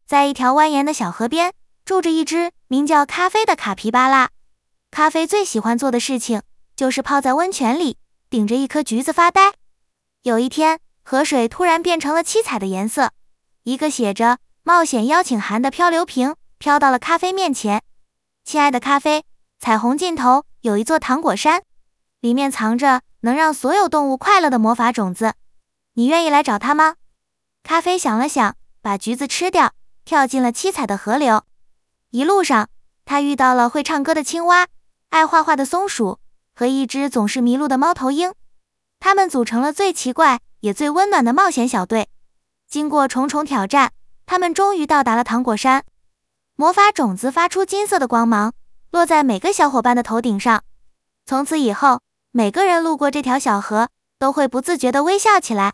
在一条蜿蜒的小河边，住着一只名叫咖啡的卡皮巴拉。咖啡最喜欢做的事情就是泡在温泉里，顶着一颗橘子发呆。有一天，河水突然变成了七彩的颜色，一个写着"冒险邀请函"的漂流瓶飘到了咖啡面前。亲爱的咖啡，彩虹尽头有一座糖果山，里面藏着能让所有动物快乐的魔法种子，你愿意来找它吗？咖啡想了想，把橘子吃掉，跳进了七彩的河流。一路上，他遇到了会唱歌的青蛙，爱画画的松鼠和一只总是迷路的猫头鹰。他们组成了最奇怪也最温暖的冒险小队。经过重重挑战，他们终于到达了糖果山。魔法种子发出金色的光芒，落在每个小伙伴的头顶上。从此以后，每个人路过这条小河，都会不自觉地微笑起来。